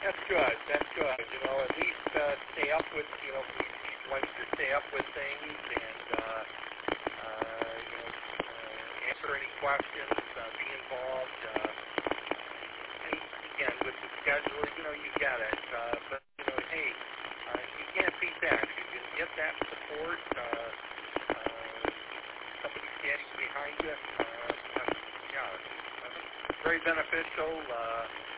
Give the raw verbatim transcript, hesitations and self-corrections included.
That's good. That's good. You know, at least uh, stay up with, you know, once to stay up with things and, uh, uh, you know, uh, answer any questions, uh, be involved. Uh, and again, with the schedule, you know, you get it. Uh, but, you know, hey, uh, you can't beat that. You can get that support. Uh, uh, somebody standing behind you. Uh, yeah, uh, very beneficial. Uh,